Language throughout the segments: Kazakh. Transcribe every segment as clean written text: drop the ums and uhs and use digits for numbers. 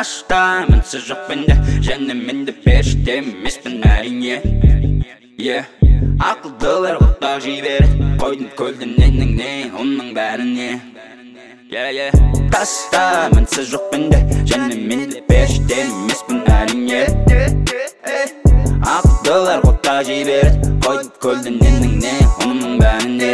Таштаймын сіз жоқ менде, және менде періште емеспін әрине. Ақылдылар құттақ жей береді, қойдың көлдің ненің оның бәріне. Таштаймын сіз жоқ менде, және менде періште емеспін әрине. Ақылдылар құттақ жей береді, қойдың көлдің ненің оның бәріне.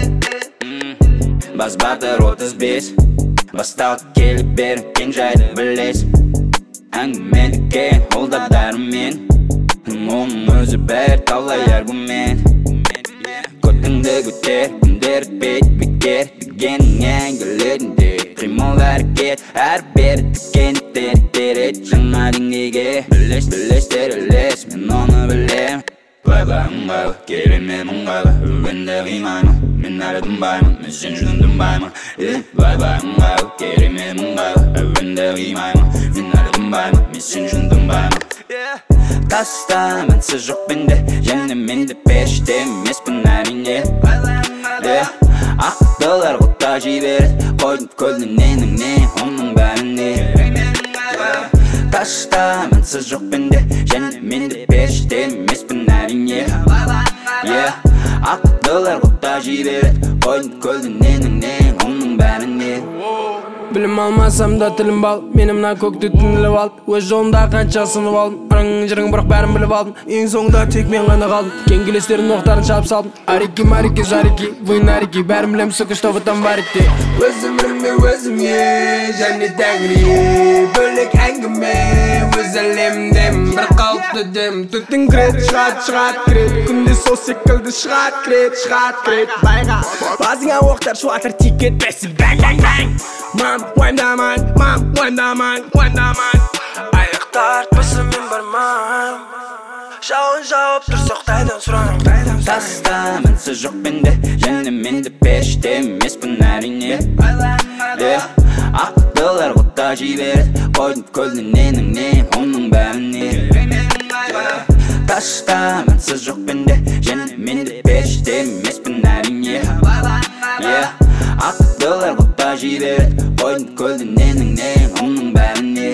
Бас батыр 35, басталып келіп беріп кең жайды білес. Әңгімедіке ол да дәрімен, оның өзі бәрі талай аргумент. Көтіңді көтер, күндер өтпейді бекер, дегенің әңгілерінде қимыл әрекет, әрбір тікендіктер терет жаңа деңгейге. Білестер ілес, мен оны білем. Бай-бай ыңғайлы, керемет ыңғайлы, өбенде қимаймын, мен әлі тынбаймын, мен сен үшін тынбаймын. Бай-бай ыңғайлы, керемет ыңғайлы, өбенде қимаймын, мен әлі тынбаймын, мен сен үшін тынбаймын. Тастаймын сіз жоқ менде, және менде періште емеспін әрине. Ақылдылар құттақ жей береді, қойдың көлдің ненің оның бәріне. Таштаймын сіз жоқ менде, және менде періште емеспін әрине. Ақылдылар құттақ жей береді, қойдың көлдің ненің оның бәріне. Білім алмасам да тілім бал, мені мына көкті түніліп алып, өз жолында қанша сынып алдым, ырың жырың бірақ бәрін біліп алдым. Ең соңында тек мен ғана қалдым, кен келестердің оқтарын шалып салдым. Арики марики жарики, войн арики, бәрін білем сөкіш тобыттан бар етте. Өз өмірімде өзіме, және тәңірие, бөлек әңгіме, өз әлемдем, бір қалыпты дем. Түттің кірет, шығат кірет, күнде сол секілді шығат кірет, байға. Базыңа оқтар шуатыр тикет, бәсі бәң. Мам, уайымдамаң Аяқтар тпысы мен бармам, жауын жауып тұрсақ қайдан сұрам. Тастаймын сіз жоқ менде, және менде періште емеспін әрине. Ақылдылар құттақ жей береді, қойдың көлдің ненің оның бәріне. Таштаймын сіз жоқ менде, және менде періште емеспін әрине. Ақылдылар құттақ жей береді, қойдың көлдің ненің оның бәріне.